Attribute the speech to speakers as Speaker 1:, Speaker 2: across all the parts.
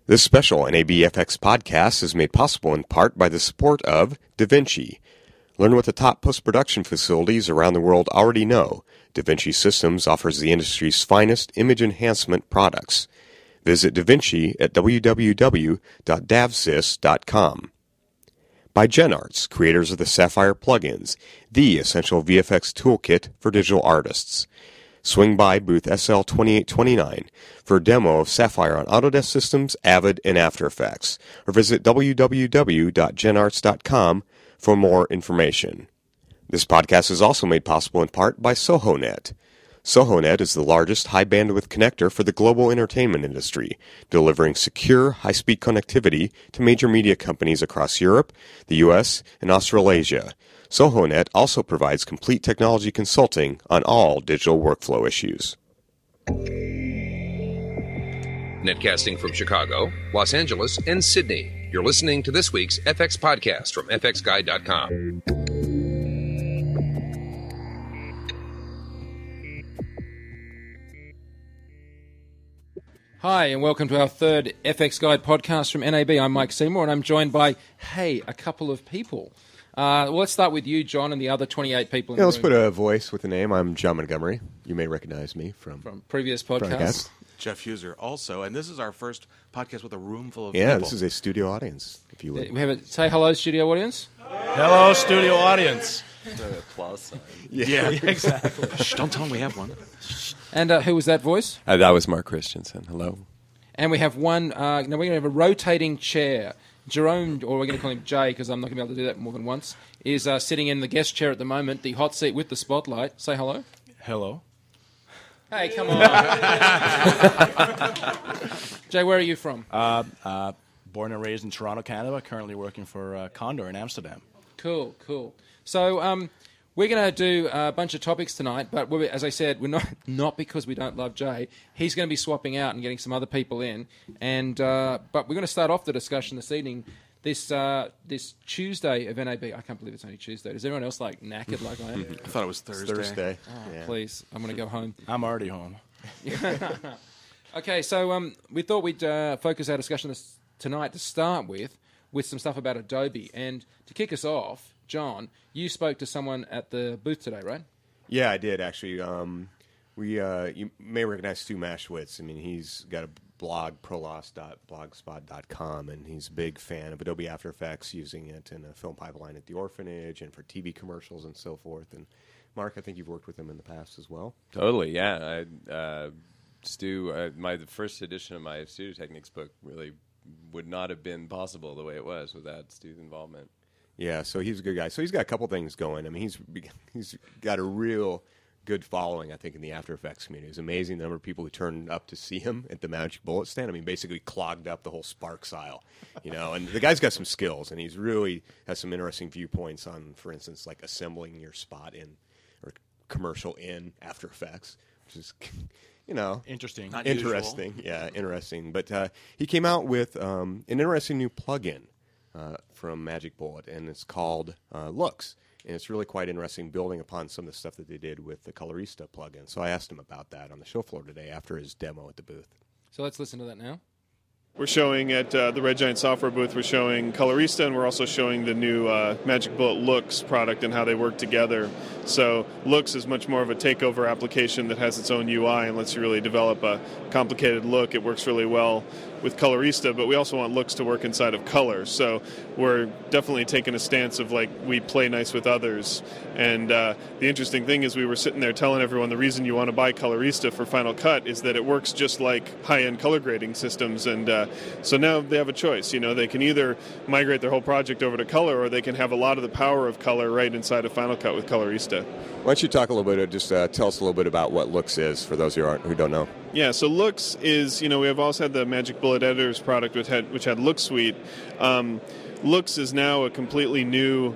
Speaker 1: This special NABFX podcast is made possible in part by the support of DaVinci. Learn what the top post-production facilities around the world already know. DaVinci Systems offers the industry's finest image enhancement products. Visit DaVinci at www.davsys.com. By GenArts, creators of the Sapphire plugins, the essential VFX toolkit for digital artists. Swing by booth SL2829 for a demo of Sapphire on Autodesk Systems, Avid, and After Effects, or visit www.genarts.com for more information. This podcast is also made possible in part by SohoNet. SohoNet is the largest high-bandwidth connector for the global entertainment industry, delivering secure, high-speed connectivity to major media companies across Europe, the U.S., and Australasia. SohoNet also provides complete technology consulting on all digital workflow issues.
Speaker 2: Netcasting from Chicago, Los Angeles, and Sydney. You're listening to this week's FX podcast from fxguide.com.
Speaker 3: Hi, and welcome to our third FX Guide podcast from NAB. I'm Mike Seymour, and I'm joined by, a couple of people. Let's start with you, John, and the other 28 people in the room.
Speaker 1: Let's put a voice with a name. I'm John Montgomery. You may recognize me from
Speaker 3: previous podcasts.
Speaker 4: Jeff Huser also, and this is our first podcast with a room full of people.
Speaker 1: Yeah, this is a studio audience, if you would.
Speaker 3: We have say hello, studio audience.
Speaker 5: Hello, studio audience.
Speaker 4: Applause sign. Yeah, exactly. Shh, don't tell them we have one.
Speaker 3: And who was that voice?
Speaker 1: That was Mark Christensen. Hello.
Speaker 3: And we have one, now we're going to have a rotating chair. Jerome, or we're going to call him Jay because I'm not going to be able to do that more than once, is sitting in the guest chair at the moment, the hot seat with the spotlight. Say hello.
Speaker 5: Hello.
Speaker 3: Hey, come on. Jay, where are you from?
Speaker 5: Born and raised in Toronto, Canada. Currently working for Condor in Amsterdam.
Speaker 3: Cool. So we're going to do a bunch of topics tonight, but as I said, we're not because we don't love Jay. He's going to be swapping out and getting some other people in, and but we're going to start off the discussion this evening. This Tuesday of NAB. I can't believe it's only Tuesday. Is everyone else like knackered like I am?
Speaker 4: I thought it was Thursday.
Speaker 3: Oh, yeah. Please, I'm going to go home.
Speaker 5: I'm already home.
Speaker 3: Okay, so we thought we'd focus our discussion tonight to start with some stuff about Adobe, and to kick us off, John, you spoke to someone at the booth today, right?
Speaker 1: Yeah, I did actually. You may recognize Stu Maschwitz. I mean, he's got a blog, prolos.blogspot.com, and he's a big fan of Adobe After Effects, using it in a film pipeline at the orphanage and for TV commercials and so forth. And Mark, I think you've worked with him in the past as well.
Speaker 6: Totally, yeah. Stu, the first edition of my Studio Techniques book really would not have been possible the way it was without Stu's involvement.
Speaker 1: Yeah, so he's a good guy. So he's got a couple things going. I mean, he's got a real good following, I think, in the After Effects community. It's amazing the number of people who turned up to see him at the Magic Bullet stand. I mean, basically clogged up the whole Sparks aisle, And the guy's got some skills, and he's really has some interesting viewpoints on, for instance, like assembling your spot in or commercial in After Effects, which is,
Speaker 5: Interesting.
Speaker 4: Not
Speaker 1: interesting.
Speaker 4: usual.
Speaker 1: Yeah, interesting. But he came out with an interesting new plugin from Magic Bullet, and it's called Looks. And it's really quite interesting, building upon some of the stuff that they did with the Colorista plugin. So I asked him about that on the show floor today after his demo at the booth.
Speaker 3: So let's listen to that now.
Speaker 7: We're showing at the Red Giant Software booth, we're showing Colorista, and we're also showing the new Magic Bullet Looks product and how they work together. So Looks is much more of a takeover application that has its own UI and lets you really develop a complicated look. It works really well with Colorista, but we also want Looks to work inside of Color. So we're definitely taking a stance of we play nice with others. And the interesting thing is we were sitting there telling everyone the reason you want to buy Colorista for Final Cut is that it works just like high-end color grading systems. And so now they have a choice. They can either migrate their whole project over to Color, or they can have a lot of the power of Color right inside of Final Cut with Colorista.
Speaker 1: Why don't you talk a little bit, just tell us a little bit about what Looks is for those who don't know.
Speaker 7: Yeah, so Looks is, we have also had the Magic Bullet Editors product, which had Look Suite. Looks is now a completely new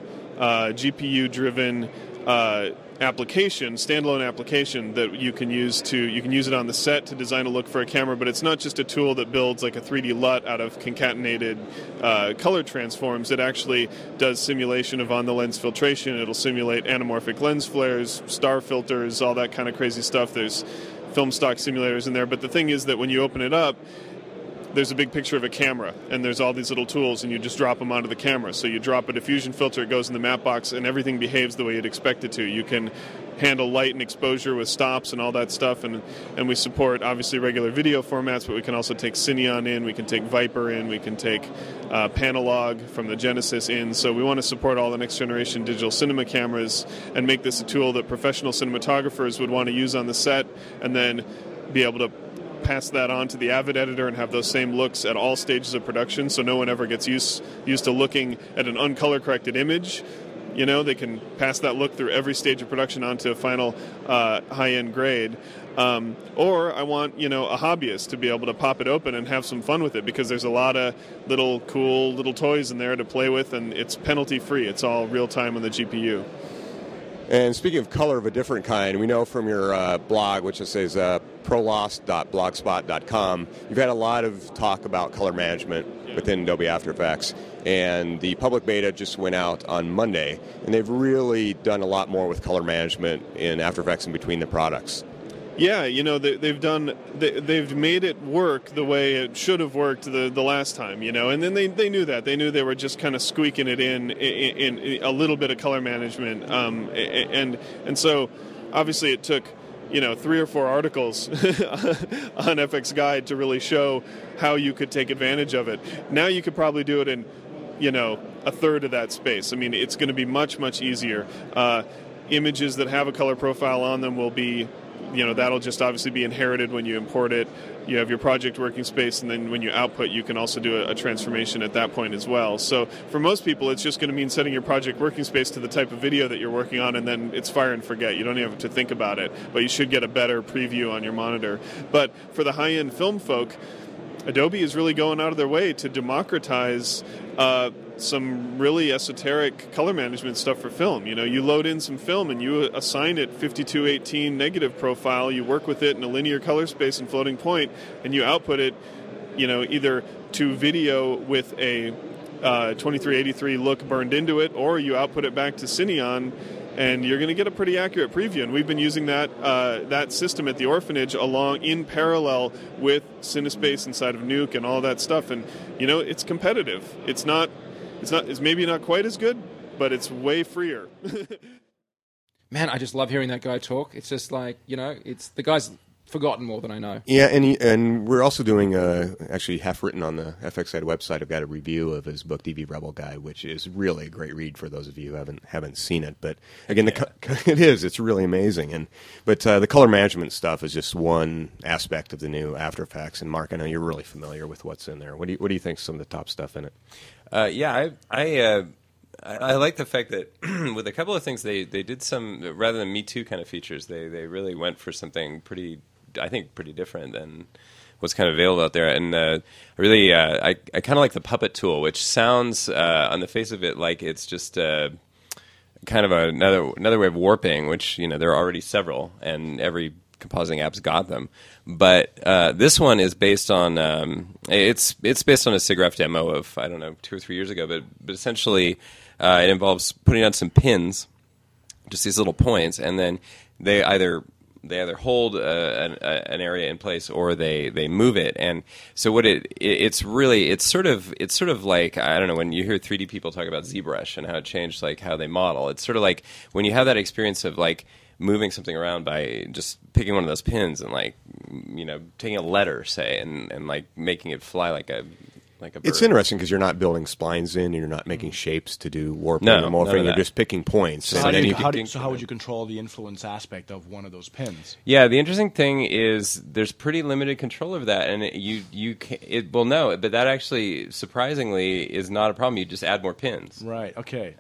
Speaker 7: GPU-driven application, standalone application that you can use it on the set to design a look for a camera, but it's not just a tool that builds like a 3D LUT out of concatenated color transforms. It actually does simulation of on-the-lens filtration. It'll simulate anamorphic lens flares, star filters, all that kind of crazy stuff. There's film stock simulators in there, but the thing is that when you open it up, there's a big picture of a camera, and there's all these little tools, and you just drop them onto the camera. So you drop a diffusion filter, it goes in the matte box, and everything behaves the way you'd expect it to. You can handle light and exposure with stops and all that stuff, and we support obviously regular video formats, but we can also take Cineon in, we can take Viper in, we can take Panalog from the Genesis in. So we want to support all the next generation digital cinema cameras and make this a tool that professional cinematographers would want to use on the set, and then be able to pass that on to the Avid editor and have those same looks at all stages of production, so no one ever gets used to looking at an uncolor corrected image. You know, they can pass that look through every stage of production onto a final high-end grade. Or I want, a hobbyist to be able to pop it open and have some fun with it, because there's a lot of little cool little toys in there to play with, and it's penalty-free. It's all real-time on the GPU.
Speaker 1: And speaking of color of a different kind, we know from your blog, which says prolost.blogspot.com, you've had a lot of talk about color management within Adobe After Effects. And the public beta just went out on Monday, and they've really done a lot more with color management in After Effects in between the products.
Speaker 7: Yeah, they've made it work the way it should have worked the last time, and then they knew that. They knew they were just kind of squeaking it in a little bit of color management, and so obviously it took 3 or 4 articles on FX Guide to really show how you could take advantage of it. Now you could probably do it in a third of that space. I mean, it's going to be much, much easier. Images that have a color profile on them will be, that'll just obviously be inherited when you import it. You have your project working space, and then when you output, you can also do a transformation at that point as well. So for most people, it's just going to mean setting your project working space to the type of video that you're working on, and then it's fire and forget. You don't even have to think about it, but you should get a better preview on your monitor. But for the high-end film folk, Adobe is really going out of their way to democratize some really esoteric color management stuff for film. You load in some film and you assign it 5218 negative profile, you work with it in a linear color space and floating point, and you output it, either to video with a 2383 look burned into it, or you output it back to Cineon, and you're going to get a pretty accurate preview. And we've been using that system at the Orphanage in parallel with Cinespace inside of Nuke and all that stuff. And it's competitive. It's maybe not quite as good, but it's way freer.
Speaker 3: Man, I just love hearing that guy talk. It's just like, it's the guy's forgotten more than I know.
Speaker 1: Yeah, and we're also doing, actually half written on the FX Guide website, I've got a review of his book, DV Rebel Guide, which is really a great read for those of you who haven't seen it. But again, it's really amazing. But the color management stuff is just one aspect of the new After Effects. And Mark, I know you're really familiar with what's in there. What do you think is some of the top stuff in it?
Speaker 6: I like the fact that with a couple of things they did some, rather than Me Too kind of features, they really went for something pretty different than what's kind of available out there. And I kind of like the puppet tool, which sounds on the face of it like it's just kind of another way of warping, which there are already several, and every compositing app's got them. But this one is based on it's based on a SIGGRAPH demo of, I don't know, 2 or 3 years ago. But essentially, it involves putting on some pins, just these little points, and then they either hold an area in place or they move it. And so what it's sort of like, I don't know, when you hear 3D people talk about ZBrush and how it changed like how they model. It's sort of like when you have that experience of like moving something around by just picking one of those pins and like taking a letter, say, and like making it fly like a bird.
Speaker 1: It's interesting because you're not building splines in, and you're not making shapes to do warping or morphing. You're just picking points.
Speaker 5: So how would you control the influence aspect of one of those pins?
Speaker 6: Yeah, the interesting thing is there's pretty limited control over that, and but that actually surprisingly is not a problem. You just add more pins.
Speaker 5: Right. Okay.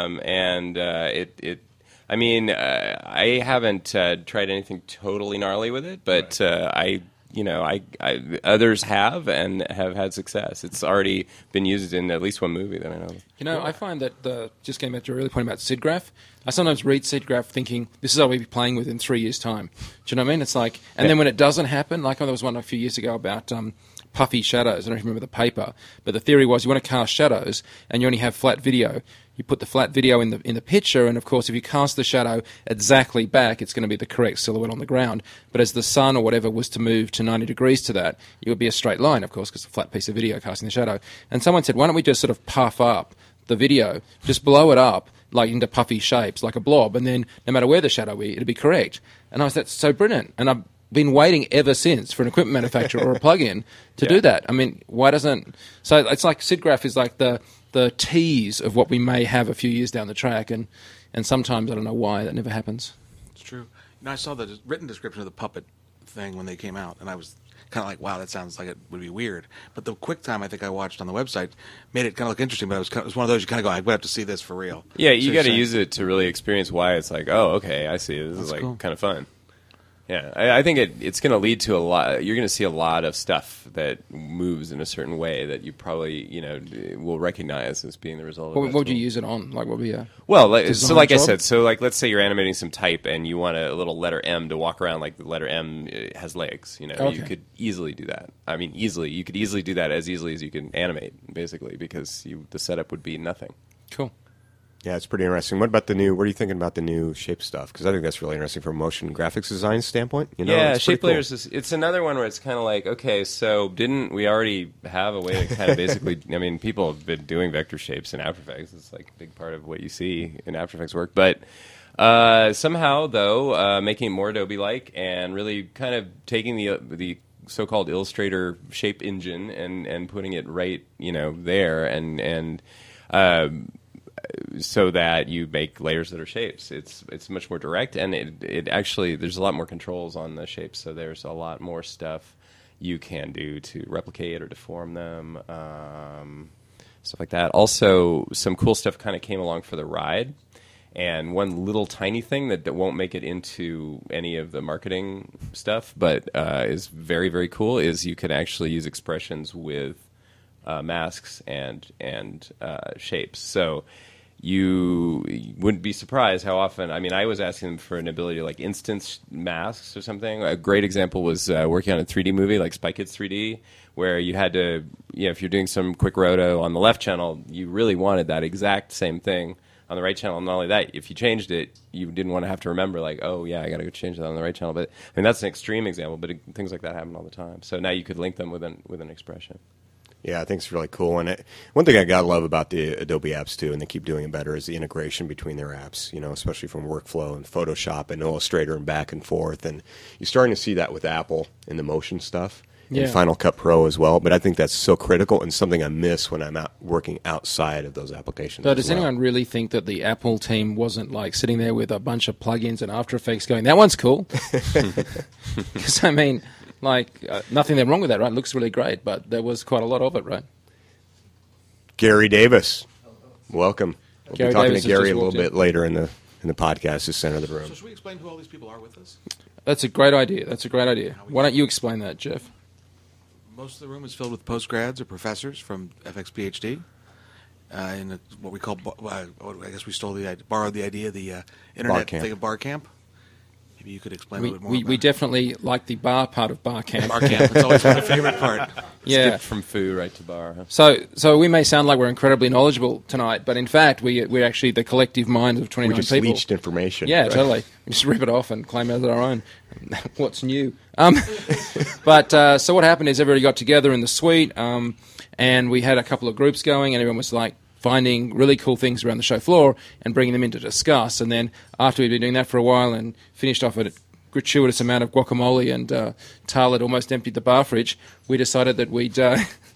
Speaker 6: I haven't tried anything totally gnarly with it, but right. Others have and have had success. It's already been used in at least one movie that I know of.
Speaker 3: I find that, just getting back to your earlier point about SIGGRAPH, I sometimes read SIGGRAPH thinking, this is what we'll be playing with in 3 years' time. Do you know what I mean? It's like, and then when it doesn't happen, like there was one a few years ago about puffy shadows. I don't remember the paper, but the theory was you want to cast shadows and you only have flat video. You put the flat video in the picture, and of course, if you cast the shadow exactly back, it's going to be the correct silhouette on the ground. But as the sun or whatever was to move to 90 degrees to that, it would be a straight line, of course, because it's a flat piece of video casting the shadow. And someone said, why don't we just sort of puff up the video, just blow it up like into puffy shapes, like a blob, and then no matter where the shadow is, it'll be correct. And I was, that's so brilliant. And I've been waiting ever since for an equipment manufacturer or a plug-in to do that. I mean, why doesn't... So it's like SIDGRAPH is like the tease of what we may have a few years down the track, and sometimes I don't know why that never happens.
Speaker 4: It's true. You know, I saw the written description of the puppet thing when they came out, and I was kind of like, wow, that sounds like it would be weird. But the QuickTime I think I watched on the website made it kind of look interesting, but it was one of those you kind of go, I would have to see this for real.
Speaker 6: Yeah, you got to use it to really experience why it's like, oh, okay, I see. This is like
Speaker 3: cool.
Speaker 6: kind of fun. Yeah, I think it's going to lead to a lot. You're going to see a lot of stuff that moves in a certain way that you probably, will recognize as being the result of
Speaker 3: What would you use it on? Like, what would be a...
Speaker 6: Well,
Speaker 3: design
Speaker 6: I
Speaker 3: job?
Speaker 6: said, let's say you're animating some type and you want a little letter M to walk around like the letter M has legs.
Speaker 3: Okay.
Speaker 6: You could easily do that. I mean, easily. You could easily do that as easily as you can animate, basically, because the setup would be nothing.
Speaker 3: Cool.
Speaker 1: Yeah, it's pretty interesting. What are you thinking about the new shape stuff? Because I think that's really interesting from a motion graphics design standpoint.
Speaker 6: Yeah,
Speaker 1: it's
Speaker 6: shape
Speaker 1: pretty
Speaker 6: layers it's another one where it's kind of like, okay, so didn't we already have a way to kind of basically, I mean, people have been doing vector shapes in After Effects. It's like a big part of what you see in After Effects work. But somehow, though, making it more Adobe-like and really kind of taking the so-called Illustrator shape engine and putting it right, there and so that you make layers that are shapes. It's much more direct, and it actually, there's a lot more controls on the shapes, so there's a lot more stuff you can do to replicate or deform them, stuff like that. Also, some cool stuff kind of came along for the ride, and one little tiny thing that won't make it into any of the marketing stuff, but is very, very cool, is you can actually use expressions with masks and shapes. So you wouldn't be surprised how often. I mean, I was asking them for an ability to like instance masks or something. A great example was working on a 3D movie like Spy Kids 3D, where you had to, if you're doing some quick roto on the left channel, you really wanted that exact same thing on the right channel. And not only that, if you changed it, you didn't want to have to remember like, oh yeah, I got to go change that on the right channel. But I mean, that's an extreme example, but things like that happen all the time. So now you could link them with an expression.
Speaker 1: Yeah, I think it's really cool. And one thing I gotta love about the Adobe apps too, and they keep doing it better, is the integration between their apps. Especially from Workflow and Photoshop and Illustrator and back and forth. And you're starting to see that with Apple in the motion stuff, and Final Cut Pro as well. But I think that's so critical and something I miss when I'm working outside of those applications.
Speaker 3: So does anyone really think that the Apple team wasn't like sitting there with a bunch of plugins and After Effects going, that one's cool? Because I mean, like, nothing wrong with that, right? It looks really great, but there was quite a lot of it, right?
Speaker 1: Gary Davis, welcome. We'll
Speaker 3: Gary
Speaker 1: be talking
Speaker 3: Davis
Speaker 1: to
Speaker 3: has
Speaker 1: Gary
Speaker 3: just
Speaker 1: a little
Speaker 3: walked
Speaker 1: bit later in the podcast, the center of the room.
Speaker 4: So should we explain who all these people are with us?
Speaker 3: That's a great idea. Why don't you explain that, Jeff?
Speaker 4: Most of the room is filled with postgrads or professors from FX PhD. In what we call, I guess we borrowed the idea, the internet thing of Bar Camp. Maybe you could explain a little bit more.
Speaker 3: We definitely like the bar part of Bar Camp.
Speaker 4: Bar Camp, it's always my favorite part.
Speaker 3: Yeah.
Speaker 6: Skip from foo right to bar. Huh?
Speaker 3: So we may sound like we're incredibly knowledgeable tonight, but in fact we're actually the collective minds of 29
Speaker 1: We just
Speaker 3: people.
Speaker 1: leached information.
Speaker 3: Yeah,
Speaker 1: right?
Speaker 3: totally. We just rip it off and claim it as our own. What's new? But so what happened is everybody got together in the suite, and we had a couple of groups going, and everyone was like finding really cool things around the show floor and bringing them in to discuss. And then after we'd been doing that for a while and finished off a gratuitous amount of guacamole and Tal had almost emptied the bar fridge, we decided that we'd do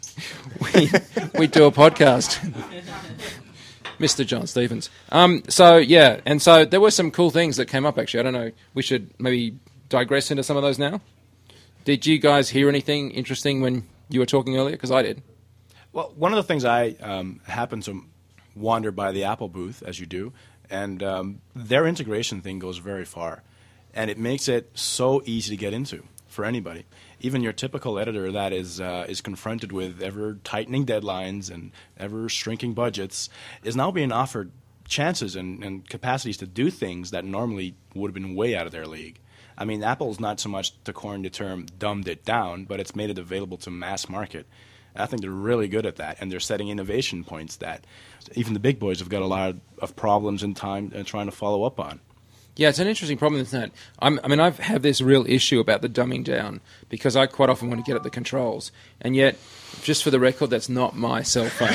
Speaker 3: a podcast. Mr. John Stevens. So there were some cool things that came up, actually. I don't know, we should maybe digress into some of those now. Did you guys hear anything interesting when you were talking earlier? Because I did.
Speaker 5: Well, one of the things I happen to wander by the Apple booth, as you do, and their integration thing goes very far. And it makes it so easy to get into for anybody. Even your typical editor that is confronted with ever-tightening deadlines and ever-shrinking budgets is now being offered chances and capacities to do things that normally would have been way out of their league. I mean, Apple's not so much, to coin the term, dumbed it down, but it's made it available to mass market. And I think they're really good at that, and they're setting innovation points that even the big boys have got a lot of problems in time trying to follow up on.
Speaker 3: Yeah, it's an interesting problem, isn't it? I mean, I've had this real issue about the dumbing down because I quite often want to get at the controls, and yet, just for the record, that's not my cell phone.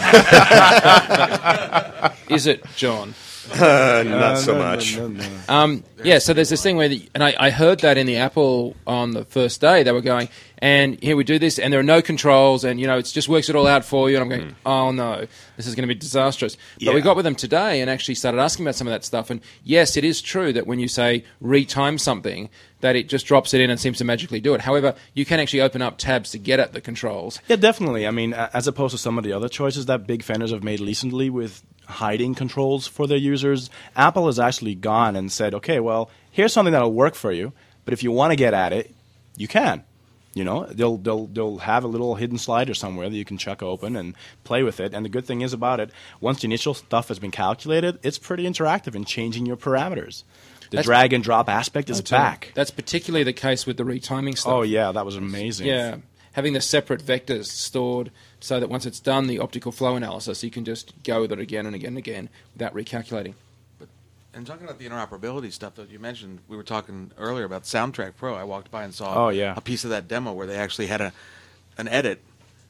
Speaker 3: Is it, John?
Speaker 1: Not so much.
Speaker 3: Yeah, so there's this thing where, and I heard that in the Apple on the first day, they were going, and here we do this, and there are no controls, and, it just works it all out for you, and I'm going, oh no, this is going to be disastrous. But we got with them today and actually started asking about some of that stuff, and yes, it is true that when you say retime something, that it just drops it in and seems to magically do it. However, you can actually open up tabs to get at the controls.
Speaker 5: Yeah, definitely. I mean, as opposed to some of the other choices that big vendors have made recently with hiding controls for their users, Apple has actually gone and said, okay, well, here's something that'll work for you, but if you want to get at it, you can. They'll have a little hidden slider somewhere that you can chuck open and play with it. And the good thing is about it, once the initial stuff has been calculated, it's pretty interactive in changing your parameters. The drag and drop aspect is back.
Speaker 3: That's particularly the case with the retiming stuff.
Speaker 5: Oh, yeah, that was amazing.
Speaker 3: Yeah, having the separate vectors stored so that once it's done the optical flow analysis, you can just go with it again and again and again without recalculating.
Speaker 4: And talking about the interoperability stuff that you mentioned, we were talking earlier about Soundtrack Pro. I walked by and saw a piece of that demo where they actually had an edit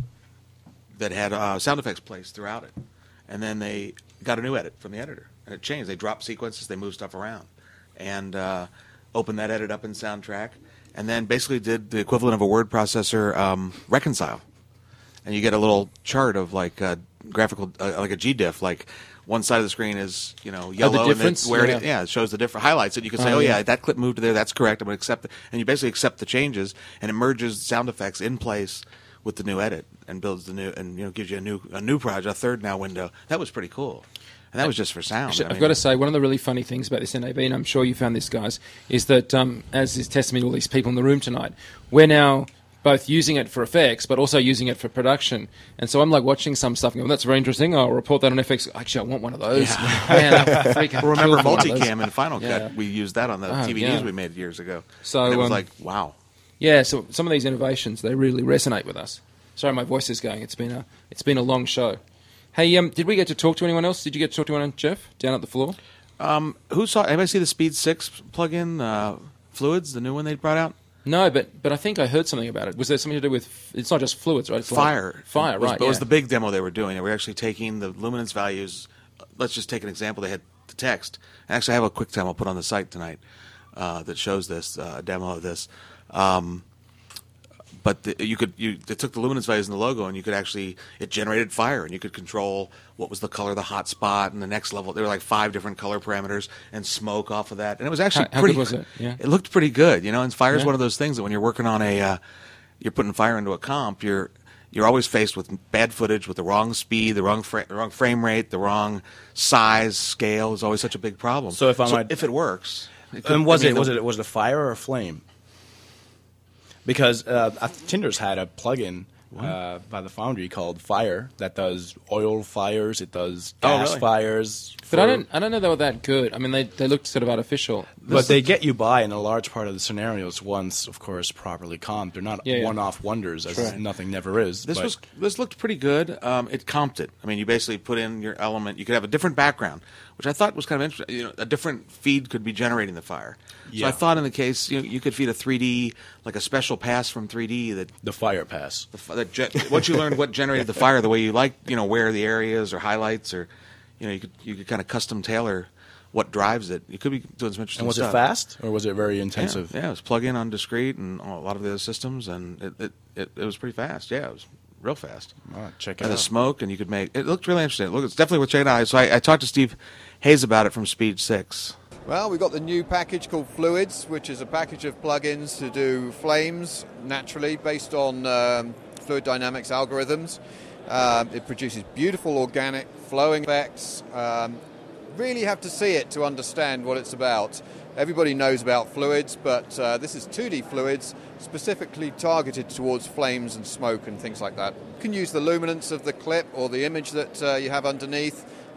Speaker 4: that had sound effects placed throughout it. And then they got a new edit from the editor. And it changed. They dropped sequences, they moved stuff around. And opened that edit up in Soundtrack. And then basically did the equivalent of a word processor reconcile. And you get a little chart of like graphical, like a GDiff, like one side of the screen is yellow,
Speaker 3: and
Speaker 4: it shows the different highlights, and you can say, that clip moved to there, that's correct, I'm going to accept it, and you basically accept the changes, and it merges sound effects in place with the new edit, and builds the new, and gives you a new project, a third now window. That was pretty cool, and that was just for sound.
Speaker 3: Actually, I've got to say, one of the really funny things about this NAB, and I'm sure you found this, guys, is that as is testimony to all these people in the room tonight, we're now both using it for effects, but also using it for production. And so I'm like watching some stuff and going, that's very interesting. I'll report that on FX. Actually, I want one of those. Yeah. Man,
Speaker 4: remember Multicam in Final Cut? We used that on the DVDs we made years ago. So and it was like, wow.
Speaker 3: Yeah, so some of these innovations, they really resonate with us. Sorry, my voice is going. It's been a long show. Hey, did we get to talk to anyone else? Did you get to talk to anyone, Jeff, down at the floor?
Speaker 4: Anybody see the Speed 6 plugin, Fluids, the new one they brought out?
Speaker 3: No, but I think I heard something about it. Was there something to do with... It's not just fluids, right? It's
Speaker 4: fire.
Speaker 3: Fire, right.
Speaker 4: It was the big demo they were doing. They were actually taking the luminance values. Let's just take an example. They had the text. And actually, I have a quick demo I'll put on the site tonight that shows this, a demo of this. But they took the luminance values in the logo, and you could actually... It generated fire, and you could control what was the color of the hot spot, and the next level. There were like 5 different color parameters, and smoke off of that. And it was actually
Speaker 3: how good was it? Yeah.
Speaker 4: It looked pretty good, And fire is one of those things that when you're working on you're putting fire into a comp, you're always faced with bad footage, with the wrong speed, the wrong frame rate, the wrong size, scale is always such a big problem.
Speaker 5: So if
Speaker 4: it works...
Speaker 5: was it a fire or a flame? Because Tinder's had a plugin by the Foundry called Fire that does oil fires, it does gas fires.
Speaker 3: But I don't know they were that good. I mean, they looked sort of artificial.
Speaker 5: But they get you by in a large part of the scenarios once, of course, properly comped. They're not one-off wonders, as nothing never is.
Speaker 4: This looked pretty good. It comped it. I mean, you basically put in your element. You could have a different background, which I thought was kind of interesting. A different feed could be generating the fire. So I thought in the case, you could feed a 3D, like a special pass from 3D.
Speaker 5: The fire pass.
Speaker 4: Once you learned what generated the fire, the way you like, where the areas or highlights, or you could kind of custom tailor what drives it. You could be doing some interesting stuff.
Speaker 5: And was it fast, or was it very intensive?
Speaker 4: Yeah, it was plug-in on discrete and a lot of the other systems, and it was pretty fast. Yeah, it was real fast.
Speaker 5: Check it
Speaker 4: out.
Speaker 5: And
Speaker 4: the smoke, and you could make it looked really interesting. It's definitely worth checking out. So I talked to Steve Hayes about it from Speed 6.
Speaker 8: Well, we've got the new package called Fluids, which is a package of plugins to do flames naturally based on fluid dynamics algorithms. It produces beautiful organic flowing effects. Really have to see it to understand what it's about. Everybody knows about fluids, but this is 2D fluids specifically targeted towards flames and smoke and things like that. You can use the luminance of the clip or the image that you have underneath.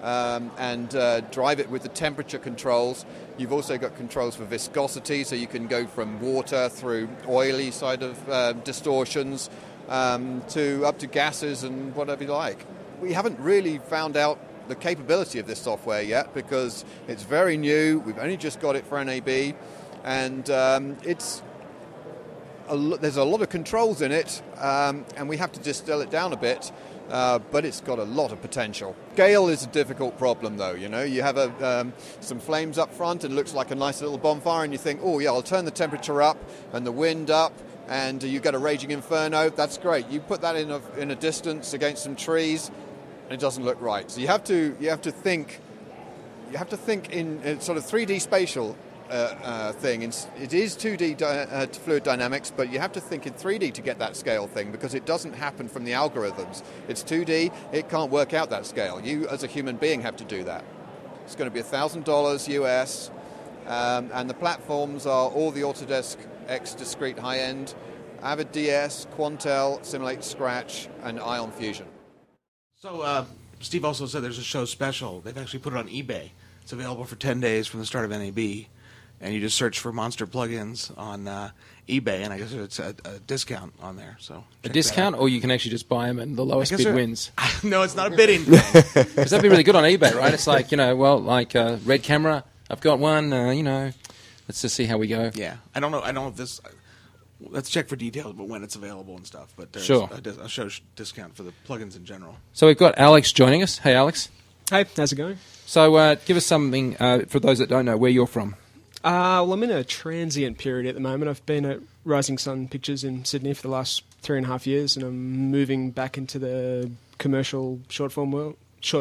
Speaker 8: and drive it with the temperature controls. You've also got controls for viscosity, so you can go from water through oily side of distortions to up to gases and whatever you like. We haven't really found out the capability of this software yet because it's very new. We've only just got it for NAB, and there's a lot of controls in it, and we have to distill it down a bit. But it's got a lot of potential. Scale is a difficult problem, though. You know, you have some flames up front, and it looks like a nice little bonfire, and you think, oh yeah, I'll turn the temperature up and the wind up, and you get a raging inferno. That's great. You put that in a distance against some trees, and it doesn't look right. So you have to think in sort of 3D spatial thing. It is 2D fluid dynamics, but you have to think in 3D to get that scale thing because it doesn't happen from the algorithms. It's 2D, it can't work out that scale. You as a human being have to do that. It's going to be $1,000 US, and the platforms are all the Autodesk X Discrete high-end, Avid DS, Quantel, Simulate Scratch, and Ion Fusion.
Speaker 4: So Steve also said there's a show special. They've actually put it on eBay. It's available for 10 days from the start of NAB. And you just search for Monster plugins on eBay, and I guess it's a discount on there. So
Speaker 3: a discount, or you can actually just buy them, and the lowest bid wins.
Speaker 4: No, it's not a bidding thing.
Speaker 3: Because that'd be really good on eBay, right? It's like Red Camera. I've got one. Let's just see how we go.
Speaker 4: Yeah, I don't know if this. Let's check for details about when it's available and stuff. But there's
Speaker 3: sure.
Speaker 4: a show discount for the plugins in general.
Speaker 3: So we've got Alex joining us. Hey, Alex.
Speaker 9: Hey, how's it going?
Speaker 3: So give us something for those that don't know where you're from.
Speaker 9: Well, I'm in a transient period at the moment. I've been at Rising Sun Pictures in Sydney for the last 3.5 years, and I'm moving back into the commercial short form world.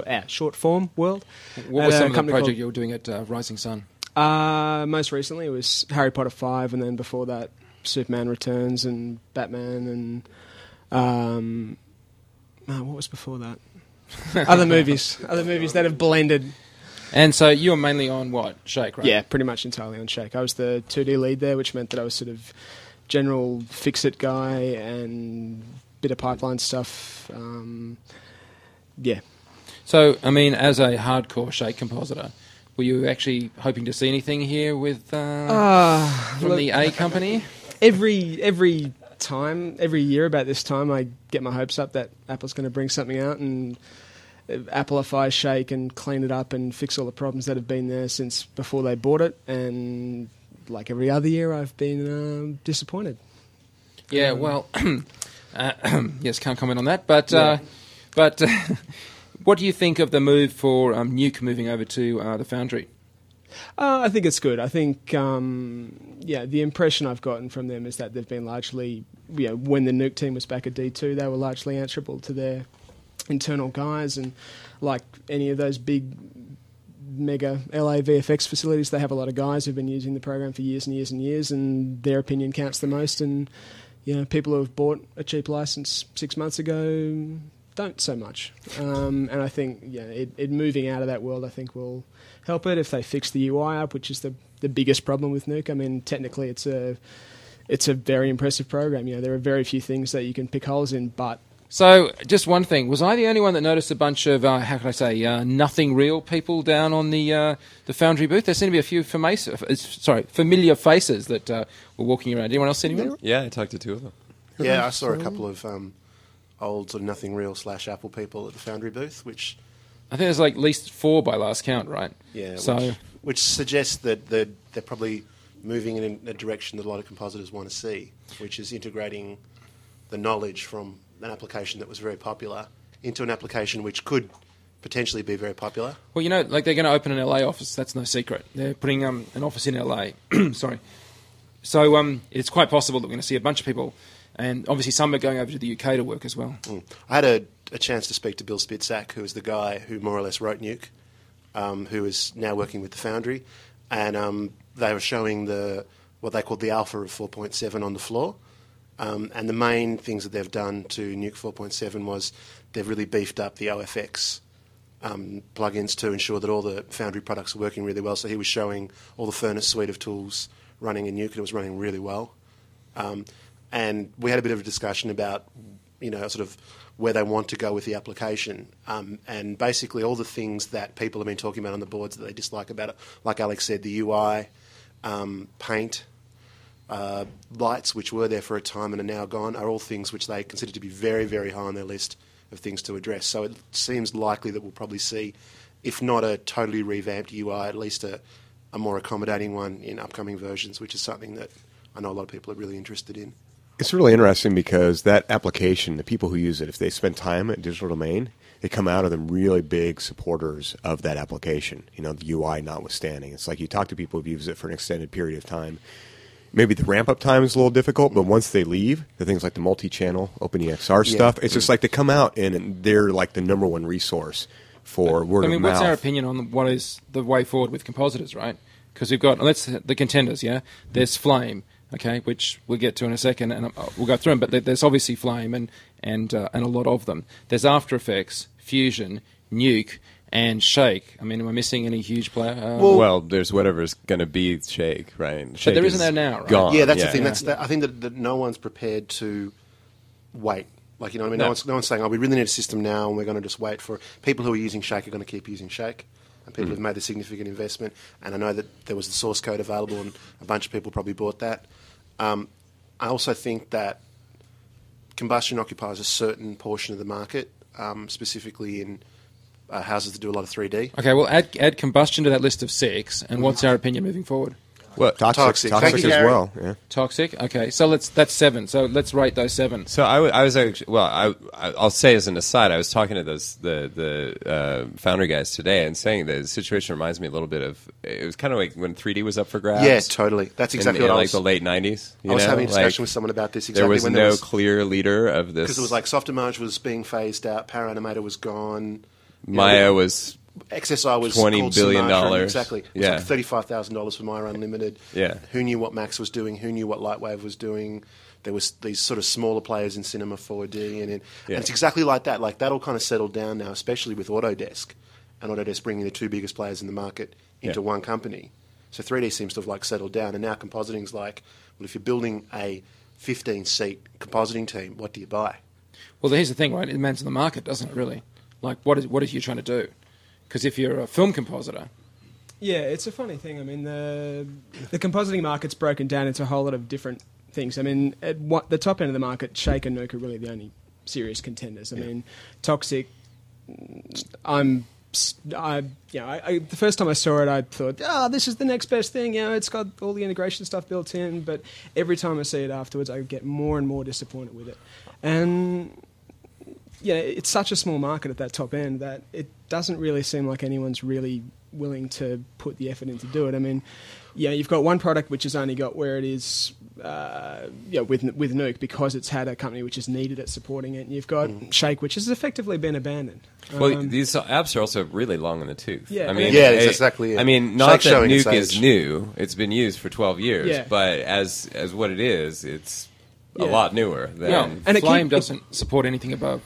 Speaker 3: What was some of the project you were doing at Rising Sun?
Speaker 9: Most recently, it was Harry Potter 5, and then before that, Superman Returns and Batman, and what was before that? other movies that have blended.
Speaker 3: And so you were mainly on what? Shake, right?
Speaker 9: Yeah, pretty much entirely on Shake. I was the 2D lead there, which meant that I was sort of general fix-it guy and bit of pipeline stuff. Yeah.
Speaker 3: So, I mean, as a hardcore Shake compositor, were you actually hoping to see anything here with from the A company?
Speaker 9: Every year about this time, I get my hopes up that Apple's going to bring something out and Applify Shake and clean it up and fix all the problems that have been there since before they bought it. And like every other year, I've been disappointed.
Speaker 3: Yeah, well, yes, can't comment on that. But what do you think of the move for Nuke moving over to the Foundry?
Speaker 9: I think it's good. I think, the impression I've gotten from them is that they've been largely, when the Nuke team was back at D2, they were largely answerable to their internal guys, and like any of those big mega LA VFX facilities, they have a lot of guys who've been using the program for years and years and years, and their opinion counts the most. And people who have bought a cheap license 6 months ago don't so much. And I think it moving out of that world, I think, will help it if they fix the UI up, which is the biggest problem with Nuke. I mean, technically it's a very impressive program. There are very few things that you can pick holes in, but
Speaker 3: so, just one thing. Was I the only one that noticed a bunch of, nothing real people down on the Foundry booth? There seemed to be a few familiar faces that were walking around. Anyone else see anyone?
Speaker 6: Yeah, I talked to two of them.
Speaker 10: Yeah, I saw a couple of old sort of nothing real / Apple people at the Foundry booth, which
Speaker 3: I think there's like at least 4 by last count, right?
Speaker 10: Yeah,
Speaker 3: so
Speaker 10: which suggests that they're probably moving in a direction that a lot of compositors want to see, which is integrating the knowledge from an application that was very popular into an application which could potentially be very popular.
Speaker 3: Well, they're going to open an LA office. That's no secret. They're putting an office in LA. Sorry. So it's quite possible that we're going to see a bunch of people, and obviously some are going over to the UK to work as well.
Speaker 10: I had a chance to speak to Bill Spitzak, who is the guy who more or less wrote Nuke, who is now working with the Foundry, and they were showing what they called the alpha of 4.7 on the floor. And the main things that they've done to Nuke 4.7 was they've really beefed up the OFX plugins to ensure that all the Foundry products are working really well. So he was showing all the Furnace suite of tools running in Nuke, and it was running really well. And we had a bit of a discussion about sort of where they want to go with the application. And basically all the things that people have been talking about on the boards that they dislike about it, like Alex said, the UI, paint, lights, which were there for a time and are now gone, are all things which they consider to be very, very high on their list of things to address. So it seems likely that we'll probably see, if not a totally revamped UI, at least a more accommodating one in upcoming versions, which is something that I know a lot of people are really interested in.
Speaker 1: It's really interesting because that application, the people who use it, if they spend time at Digital Domain, they come out of them really big supporters of that application, the UI notwithstanding. It's like you talk to people who've used it for an extended period of time. Maybe the ramp-up time is a little difficult, but once they leave, the things like the multi-channel OpenEXR stuff, it's just like they come out and they're like the number one resource for word of mouth.
Speaker 3: What's our opinion on what is the way forward with compositors, right? Because we've got, the contenders, yeah? There's Flame, okay, which we'll get to in a second, and we'll go through them, but there's obviously Flame and a lot of them. There's After Effects, Fusion, Nuke, and Shake. I mean, am I missing any huge player?
Speaker 6: Well, there's whatever's going to be Shake, right? Shake
Speaker 3: but there isn't there now, right?
Speaker 6: Gone.
Speaker 10: Yeah, that's the thing. I think that no one's prepared to wait. Like, what I mean? No one's saying, we really need a system now, and we're going to just wait for it. People who are using Shake are going to keep using Shake, and people have made a significant investment. And I know that there was the source code available, and a bunch of people probably bought that. I also think that combustion occupies a certain portion of the market, specifically in houses that do a lot of 3D.
Speaker 3: Okay, well, add combustion to that list of 6, and what's our opinion moving forward?
Speaker 1: Well, toxic as well. Yeah.
Speaker 3: Toxic. Okay, so that's 7. So let's rate those 7.
Speaker 6: So I was actually I'll say as an aside, I was talking to the Foundry guys today and saying that the situation reminds me a little bit of, it was kind of like when 3D was up for grabs.
Speaker 10: Yeah, totally. That's exactly what I was.
Speaker 6: Like the late 90s.
Speaker 10: I was having a discussion with someone about this. Exactly.
Speaker 6: There was no clear leader of this
Speaker 10: because it was like Softimage was being phased out, Power Animator was gone,
Speaker 6: Maya was.
Speaker 10: XSI was
Speaker 6: $20 billion.
Speaker 10: Exactly. It was like $35,000 for Maya Unlimited.
Speaker 6: Yeah.
Speaker 10: Who knew what Max was doing? Who knew what Lightwave was doing? There was these sort of smaller players in Cinema 4D, and it's exactly like that. Like that all kind of settled down now, especially with Autodesk, and Autodesk bringing the 2 biggest players in the market into one company. So 3D seems to have like settled down, and now compositing's like, well, if you're building a 15-seat compositing team, what do you buy?
Speaker 3: Well, here's the thing, right? It demands on the market, doesn't it? Really, like what is you trying to do? Because if you're a film compositor...
Speaker 9: Yeah, it's a funny thing. I mean, the compositing market's broken down into a whole lot of different things. I mean, at the top end of the market, Shake and Nuke are really the only serious contenders. I mean, Toxic, the first time I saw it, I thought, this is the next best thing. It's got all the integration stuff built in. But every time I see it afterwards, I get more and more disappointed with it. And... it's such a small market at that top end that it doesn't really seem like anyone's really willing to put the effort in to do it. I mean, you've got one product which has only got where it is with Nuke because it's had a company which has needed it supporting it. And you've got Shake, which has effectively been abandoned.
Speaker 6: Well, these apps are also really long in the tooth.
Speaker 9: Yeah,
Speaker 6: I mean,
Speaker 10: that's exactly it.
Speaker 6: I mean, not that Nuke is new. It's been used for 12 years. But as what it is, it's... a lot newer.
Speaker 3: And Flame doesn't support anything above,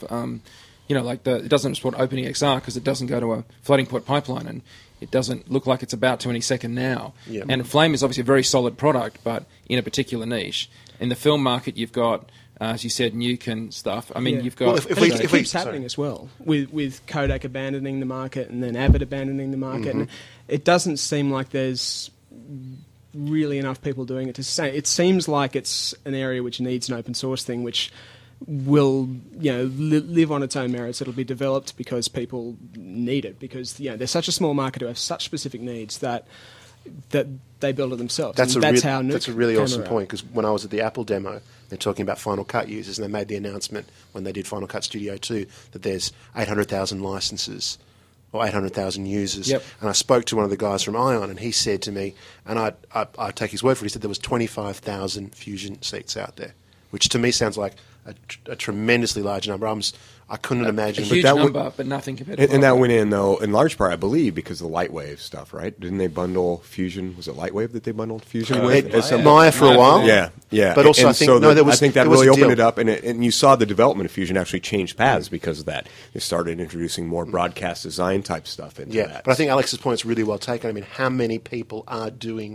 Speaker 3: it doesn't support OpenEXR because it doesn't go to a floating point pipeline, and it doesn't look like it's about to any second now. Yeah. And Flame is obviously a very solid product, but in a particular niche. In the film market, you've got, as you said, Nuke and stuff. I mean, you've got...
Speaker 9: it keeps happening as well, with Kodak abandoning the market and then Avid abandoning the market. And it doesn't seem like there's... really enough people doing it to say it seems like it's an area which needs an open source thing which will live on its own merits. It'll be developed because people need it because there's such a small market who have such specific needs that they build it themselves.
Speaker 10: That's a really awesome point because when I was at the Apple demo, they're talking about Final Cut users and they made the announcement when they did Final Cut Studio 2 that there's 800,000 licenses or 800,000 users.
Speaker 3: Yep.
Speaker 10: And I spoke to one of the guys from Ion, and he said to me, and I take his word for it, he said there was 25,000 Fusion seats out there, which to me sounds like a tremendously large number. I couldn't imagine.
Speaker 3: A huge number, but nothing compared to...
Speaker 1: And that went in, though, in large part, I believe, because of the Lightwave stuff, right? Didn't they bundle Fusion? Was it Lightwave that they bundled Fusion with?
Speaker 10: Maya for a while.
Speaker 1: Yeah.
Speaker 10: But also, I think
Speaker 1: that really opened it up, and you saw the development of Fusion actually change paths because of that. They started introducing more broadcast design type stuff into that.
Speaker 10: But I think Alex's point is really well taken. I mean, how many people are doing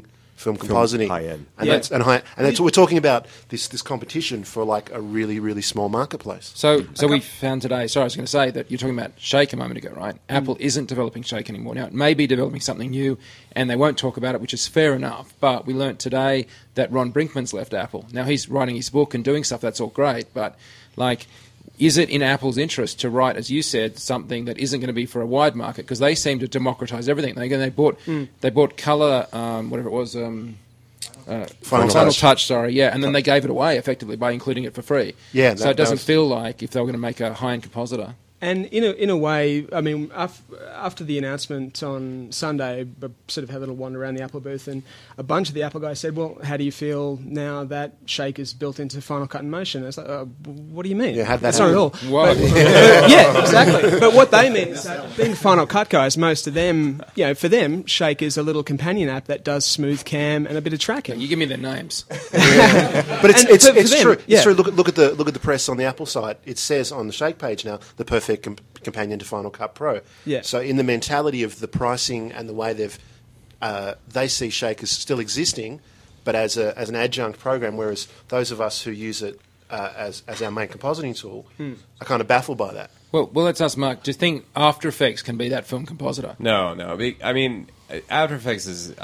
Speaker 10: film compositing,
Speaker 1: high end,
Speaker 10: and that's what we're talking about. This competition for like a really, really small marketplace.
Speaker 3: So we found today. Sorry, I was going to say that you're talking about Shake a moment ago, right? Apple isn't developing Shake anymore now. It may be developing something new, and they won't talk about it, which is fair enough. But we learnt today that Ron Brinkman's left Apple. Now he's writing his book and doing stuff. That's all great, but like, is it in Apple's interest to write, as you said, something that isn't going to be for a wide market? Because they seem to democratize everything. They bought color, whatever it was, Final Touch, and then they gave it away effectively by including it for free.
Speaker 10: Yeah,
Speaker 3: so it doesn't feel like if they were going to make a high-end compositor.
Speaker 9: And in a way, I mean, after the announcement on Sunday, I sort of had a little wander around the Apple booth, and a bunch of the Apple guys said, well, how do you feel now that Shake is built into Final Cut and Motion? And it's like, what do you mean?
Speaker 10: Yeah,
Speaker 9: that's not at all.
Speaker 3: Wow.
Speaker 9: Yeah, exactly. But what they mean is that being Final Cut guys, most of them, for them, Shake is a little companion app that does smooth cam and a bit of tracking.
Speaker 3: You give me their names.
Speaker 10: But it's true. Yeah. It's true. Look at the press on the Apple site. It says on the Shake page now, the perfect companion to Final Cut Pro.
Speaker 9: Yeah.
Speaker 10: So in the mentality of the pricing and the way they see Shake as still existing, but as an adjunct program, whereas those of us who use it as our main compositing tool are kind of baffled by that.
Speaker 3: Well, let's ask Mark. Do you think After Effects can be that film compositor?
Speaker 6: No. I mean, After Effects is,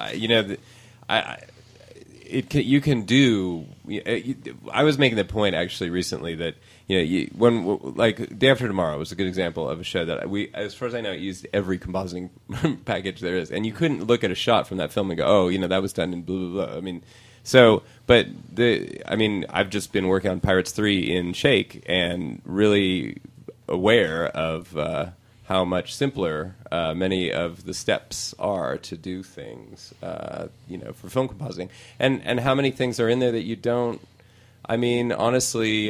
Speaker 6: you can do. I was making the point actually recently that Day After Tomorrow was a good example of a show that as far as I know, it used every compositing package there is, and you couldn't look at a shot from that film and go, oh, that was done in blah blah blah. I mean, I've just been working on Pirates 3 in Shake and really aware of how much simpler many of the steps are to do things, for film compositing, and how many things are in there that you don't. I mean, honestly,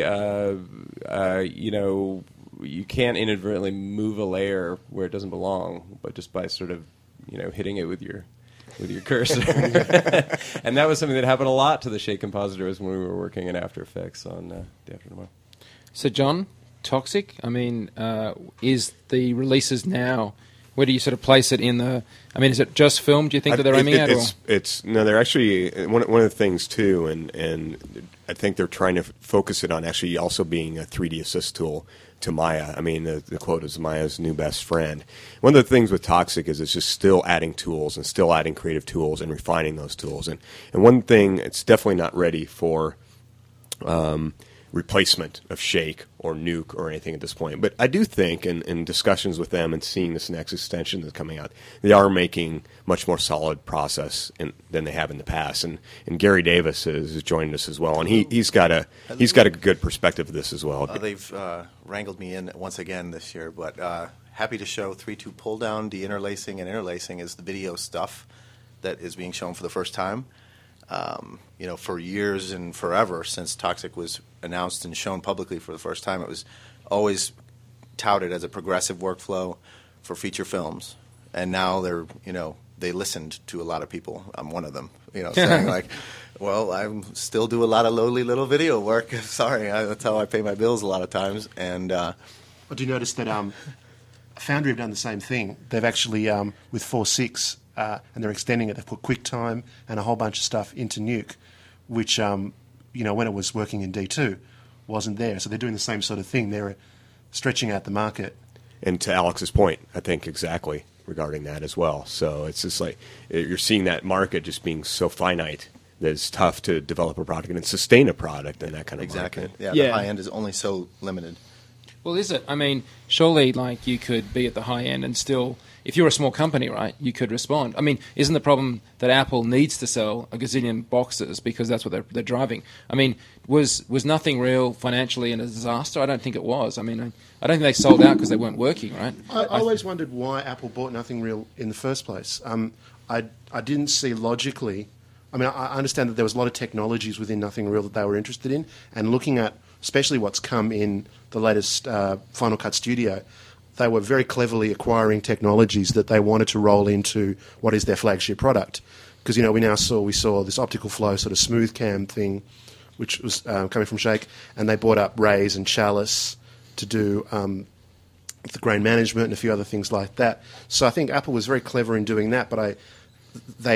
Speaker 6: you can't inadvertently move a layer where it doesn't belong, but just by sort of, hitting it with your cursor. And that was something that happened a lot to the Shake compositors when we were working in After Effects on Day After Tomorrow.
Speaker 3: So, John, Toxic, I mean, is the releases now, where do you sort of place it in the... I mean, is it just film, do you think, that they're aiming at?
Speaker 1: No, they're actually... One of the things, too, and I think they're trying to focus it on actually also being a 3D assist tool to Maya. I mean, the quote is Maya's new best friend. One of the things with Toxic is it's just still adding tools and still adding creative tools and refining those tools. And one thing, it's definitely not ready for... replacement of Shake or Nuke or anything at this point. But I do think, in discussions with them and seeing this next extension that's coming out, they are making much more solid process than they have in the past. And Gary Davis has joined us as well, and he's got a good perspective of this as well.
Speaker 11: They've wrangled me in once again this year, but happy to show 3.2 pull down, deinterlacing, and interlacing is the video stuff that is being shown for the first time. For years and forever since Toxic was announced and shown publicly for the first time, it was always touted as a progressive workflow for feature films. And now they listened to a lot of people. I'm one of them, saying like, well, I still do a lot of lowly little video work. Sorry, that's how I pay my bills a lot of times. And
Speaker 10: I do notice that Foundry have done the same thing. They've actually, with 4.6, and they're extending it. They've put QuickTime and a whole bunch of stuff into Nuke, which, when it was working in D2, wasn't there. So they're doing the same sort of thing. They're stretching out the market.
Speaker 1: And to Alex's point, I think exactly regarding that as well. So it's just like you're seeing that market just being so finite that it's tough to develop a product and sustain a product in that kind of market.
Speaker 11: Yeah, the high end is only so limited.
Speaker 3: Well, is it? I mean, surely, you could be at the high end and still, if you're a small company, right, you could respond. I mean, isn't the problem that Apple needs to sell a gazillion boxes because that's what they're driving? I mean, was Nothing Real financially a disaster? I don't think it was. I mean, I don't think they sold out because they weren't working, right?
Speaker 10: I always wondered why Apple bought Nothing Real in the first place. I didn't see logically. I mean, I understand that there was a lot of technologies within Nothing Real that they were interested in, and looking at especially what's come in the latest Final Cut Studio, they were very cleverly acquiring technologies that they wanted to roll into what is their flagship product. Because, we saw this optical flow sort of smooth cam thing, which was coming from Shake, and they bought up Raise and Chalice to do the grain management and a few other things like that. So I think Apple was very clever in doing that, but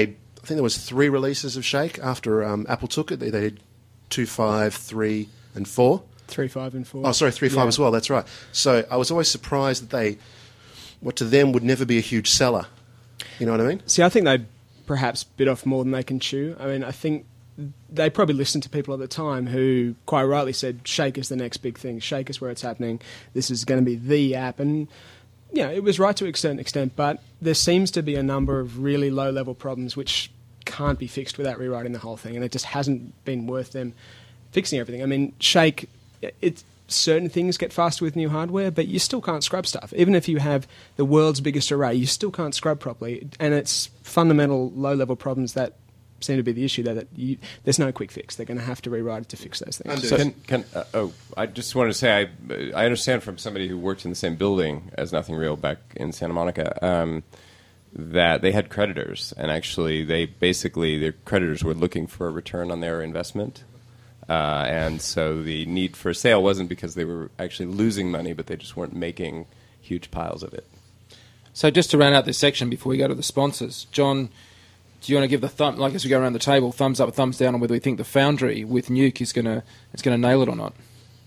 Speaker 10: I think there was 3 releases of Shake after Apple took it. They did 2, 5, 3, and 4.
Speaker 9: 3, 5, and 4.
Speaker 10: Oh, sorry, 3, 5 as well. That's right. So I was always surprised that what to them would never be a huge seller. You know what I mean?
Speaker 9: See, I think they perhaps bit off more than they can chew. I mean, I think they probably listened to people at the time who quite rightly said, Shake is the next big thing. Shake is where it's happening. This is going to be the app. And, it was right to a certain extent, but there seems to be a number of really low-level problems which can't be fixed without rewriting the whole thing, and it just hasn't been worth them fixing everything. I mean, Shake, certain things get faster with new hardware, but you still can't scrub stuff. Even if you have the world's biggest array, you still can't scrub properly, and it's fundamental low-level problems that seem to be the issue there. There's no quick fix. They're going to have to rewrite it to fix those things.
Speaker 6: So, I just wanted to say I understand from somebody who worked in the same building as Nothing Real back in Santa Monica that they had creditors, and actually their creditors were looking for a return on their investment. And so the need for a sale wasn't because they were actually losing money, but they just weren't making huge piles of it.
Speaker 3: So just to round out this section before we go to the sponsors, John, do you want to give the as we go around the table, thumbs up, thumbs down on whether we think the Foundry with Nuke is going to nail it or not?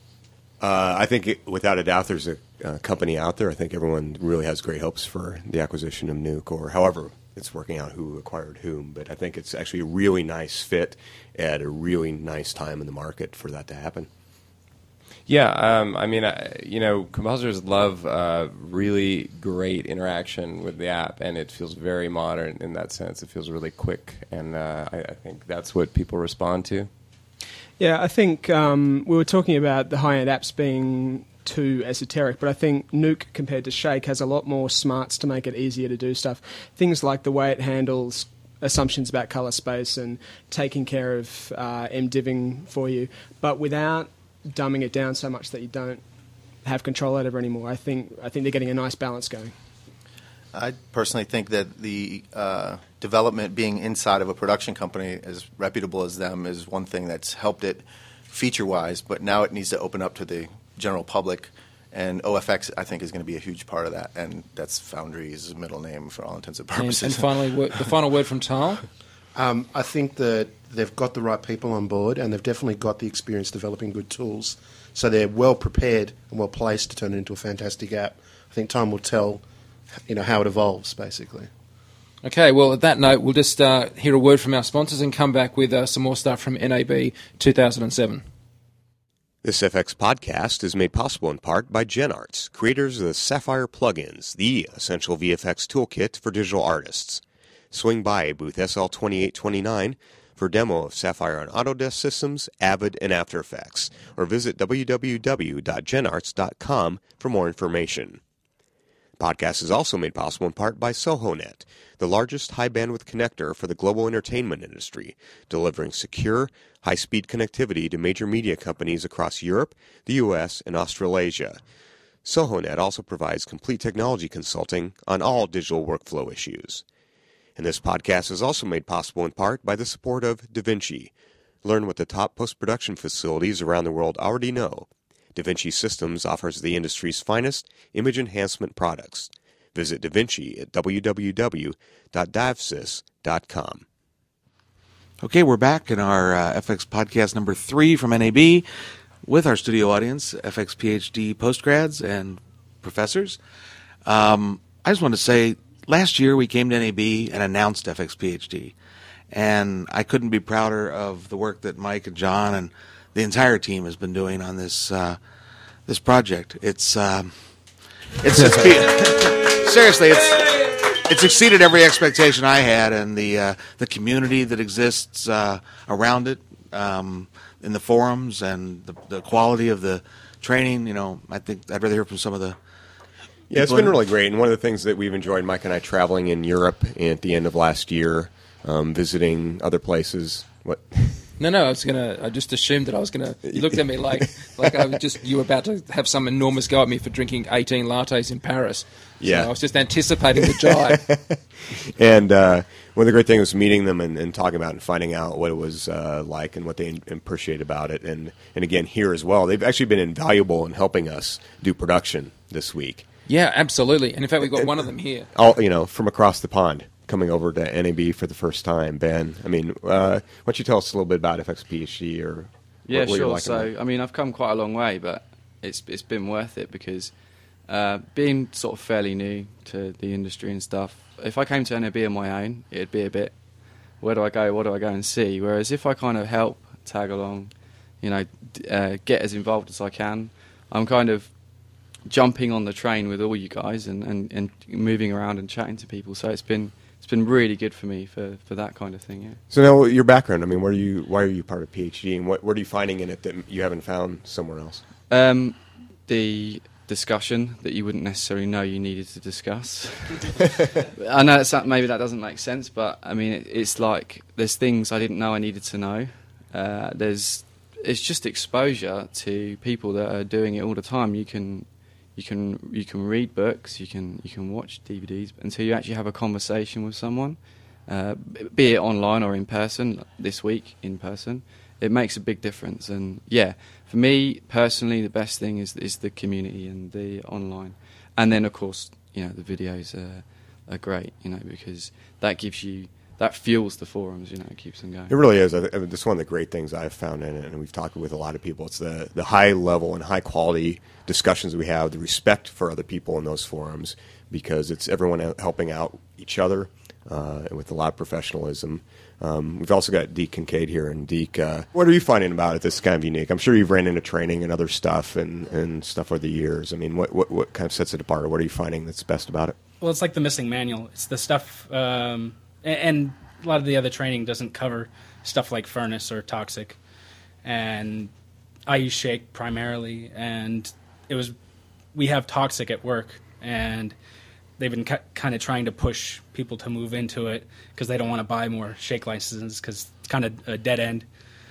Speaker 1: I think without a doubt there's a company out there. I think everyone really has great hopes for the acquisition of Nuke, or however it's working out who acquired whom. But I think it's actually a really nice fit at a really nice time in the market for that to happen.
Speaker 6: Yeah, compositors love really great interaction with the app, and it feels very modern in that sense. It feels really quick, and I think that's what people respond to.
Speaker 9: Yeah, I think we were talking about the high-end apps being too esoteric, but I think Nuke, compared to Shake, has a lot more smarts to make it easier to do stuff. Things like the way it handles assumptions about color space and taking care of MDiving for you, but without dumbing it down so much that you don't have control over it anymore. I think they're getting a nice balance going.
Speaker 11: I personally think that the development being inside of a production company as reputable as them is one thing that's helped it feature-wise, but now it needs to open up to the general public, and OFX, I think, is going to be a huge part of that, and that's Foundry's middle name for all intents and purposes.
Speaker 3: And finally, the final word from Tal?
Speaker 10: I think that they've got the right people on board, and they've definitely got the experience developing good tools. So they're well prepared and well placed to turn it into a fantastic app. I think time will tell, how it evolves, basically.
Speaker 3: Okay, well, at that note, we'll just hear a word from our sponsors and come back with some more stuff from NAB 2007.
Speaker 1: This FX podcast is made possible in part by GenArts, creators of the Sapphire plugins, the essential VFX toolkit for digital artists. Swing by booth SL2829 for a demo of Sapphire on Autodesk Systems, Avid, and After Effects, or visit www.genarts.com for more information. The podcast is also made possible in part by SohoNet, the largest high-bandwidth connector for the global entertainment industry, delivering secure, high-speed connectivity to major media companies across Europe, the U.S., and Australasia. SohoNet also provides complete technology consulting on all digital workflow issues. And this podcast is also made possible in part by the support of DaVinci. Learn what the top post-production facilities around the world already know. DaVinci Systems offers the industry's finest image enhancement products. Visit DaVinci at www.davsys.com.
Speaker 4: Okay, we're back in our FX podcast number 3 from NAB with our studio audience, FX PhD postgrads and professors. I just want to say, last year we came to NAB and announced FX PhD, and I couldn't be prouder of the work that Mike and John and the entire team has been doing on this this project. It's seriously, it's exceeded every expectation I had, and the community that exists around it, in the forums, and the quality of the training. I think I'd rather hear from some of the.
Speaker 1: Yeah, it's been really great, and one of the things that we've enjoyed, Mike and I, traveling in Europe at the end of last year, visiting other places. What?
Speaker 3: No, I just assumed that I was gonna. You looked at me like you were about to have some enormous go at me for drinking 18 lattes in Paris.
Speaker 1: Yeah,
Speaker 3: so I was just anticipating the jibe.
Speaker 1: And one of the great things was meeting them and talking about it and finding out what it was like and what they appreciate about it. And again, here as well, they've actually been invaluable in helping us do production this week.
Speaker 3: Yeah, absolutely. And in fact, we've got one of them here.
Speaker 1: All from across the pond. coming over to NAB for the first time, Ben. I mean, why don't you tell us a little bit about FX PhD or
Speaker 12: yeah,
Speaker 1: what
Speaker 12: sure.
Speaker 1: Like
Speaker 12: so, I mean, I've come quite a long way, but it's been worth it because being sort of fairly new to the industry and stuff, if I came to NAB on my own, it'd be a bit, where do I go? What do I go and see? Whereas if I kind of help, tag along, get as involved as I can, I'm kind of jumping on the train with all you guys and moving around and chatting to people. So it's been really good for me for that kind of thing. Yeah.
Speaker 1: So now your background. I mean, why are you part of PhD, and what are you finding in it that you haven't found somewhere else?
Speaker 12: The discussion that you wouldn't necessarily know you needed to discuss. I know maybe that doesn't make sense, but I mean it's like there's things I didn't know I needed to know. It's just exposure to people that are doing it all the time. You can read books, you can watch DVDs until you actually have a conversation with someone, be it online or in person. This week in person, it makes a big difference. And yeah, for me personally, the best thing is the community and the online, and then of course the videos are great, because that fuels the forums, it keeps them going.
Speaker 1: It really is. I mean, this is one of the great things I've found in it, and we've talked with a lot of people. It's the high level and high quality discussions we have, the respect for other people in those forums, because it's everyone helping out each other and with a lot of professionalism. We've also got Deke Kincaid here, and Deke, what are you finding about it that's kind of unique? I'm sure you've ran into training and other stuff and stuff over the years. I mean, what kind of sets it apart, or what are you finding that's best about it?
Speaker 13: Well, it's like the missing manual. It's the stuff, and a lot of the other training doesn't cover stuff like furnace or toxic, and I use shake primarily, and we have toxic at work, and they've been kind of trying to push people to move into it because they don't want to buy more shake licenses because it's kind of a dead end.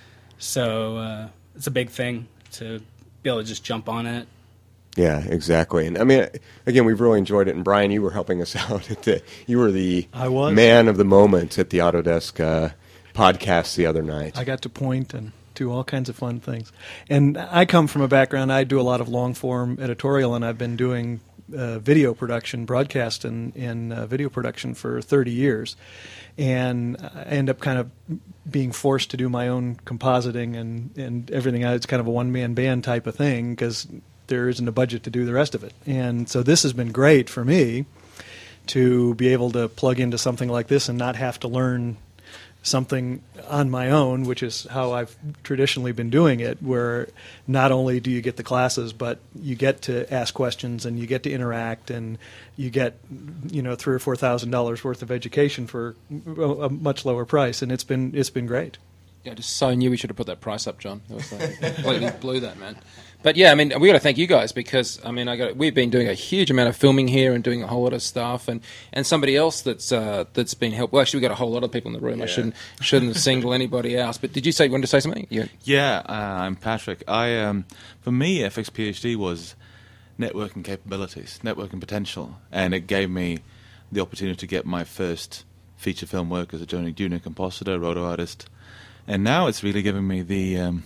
Speaker 13: So it's a big thing to be able to just jump on it.
Speaker 1: Yeah, exactly. And I mean, again, we've really enjoyed it. And Brian, you were helping us out. You were the man of the moment at the Autodesk podcast the other night.
Speaker 14: I got to point and do all kinds of fun things. And I come from a background, I do a lot of long-form editorial, and I've been doing video production, broadcast and video production for 30 years. And I end up kind of being forced to do my own compositing and everything. It's kind of a one-man band type of thing because there isn't a budget to do the rest of it. And so this has been great for me to be able to plug into something like this and not have to learn something on my own, which is how I've traditionally been doing it, where not only do you get the classes, but you get to ask questions and you get to interact and you get $3,000 or $4,000 worth of education for a much lower price, and it's been great.
Speaker 3: Yeah, I just so knew we should have put that price up, John. It was like, completely blew that, man. But yeah, I mean, we got to thank you guys because I mean, we've been doing a huge amount of filming here and doing a whole lot of stuff, and somebody else that's been helped. Well, actually, we got a whole lot of people in the room. Yeah. I shouldn't single anybody else. But did you want to say something?
Speaker 15: Yeah, I'm Patrick. For me, FX PhD was networking capabilities, networking potential, and it gave me the opportunity to get my first feature film work as a junior compositor, roto artist, and now it's really given me the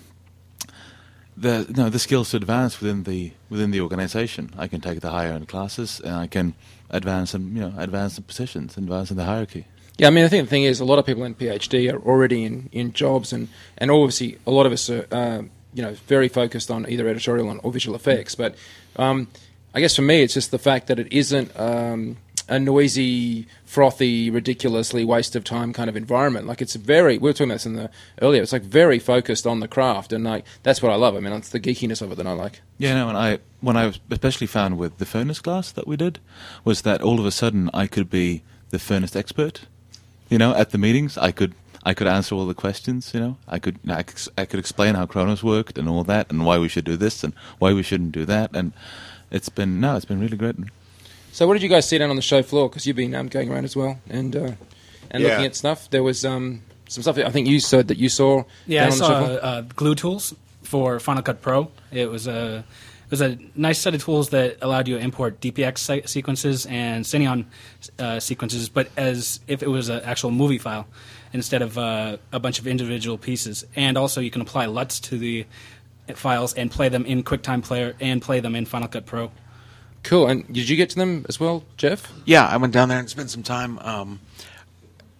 Speaker 15: skills to advance within the organization. I can take the higher end classes, and I can advance in positions, advance in the hierarchy.
Speaker 3: Yeah, I mean, I think the thing is, a lot of people in PhD are already in jobs, and obviously a lot of us are very focused on either editorial or visual effects. But I guess for me, it's just the fact that it isn't a noisy, frothy, ridiculously waste of time kind of environment. Like we were talking about this earlier, it's like very focused on the craft, and like that's what I love. I mean, it's the geekiness of it that I like.
Speaker 15: Yeah, no, and what I especially found with the furnace class that we did was that all of a sudden I could be the furnace expert. At the meetings, I could answer all the questions. I could explain how Kronos worked and all that, and why we should do this and why we shouldn't do that, and it's been really great.
Speaker 3: So what did you guys see down on the show floor? Because you've been going around as well and looking at stuff. There was some stuff that I think you said that you saw.
Speaker 13: Yeah,
Speaker 3: down on the show
Speaker 13: floor. Glue tools for Final Cut Pro. It was a nice set of tools that allowed you to import DPX sequences and Cineon sequences, but as if it was an actual movie file instead of a bunch of individual pieces. And also you can apply LUTs to the files and play them in QuickTime Player and play them in Final Cut Pro.
Speaker 3: Cool. And did you get to them as well, Jeff?
Speaker 4: Yeah, I went down there and spent some time.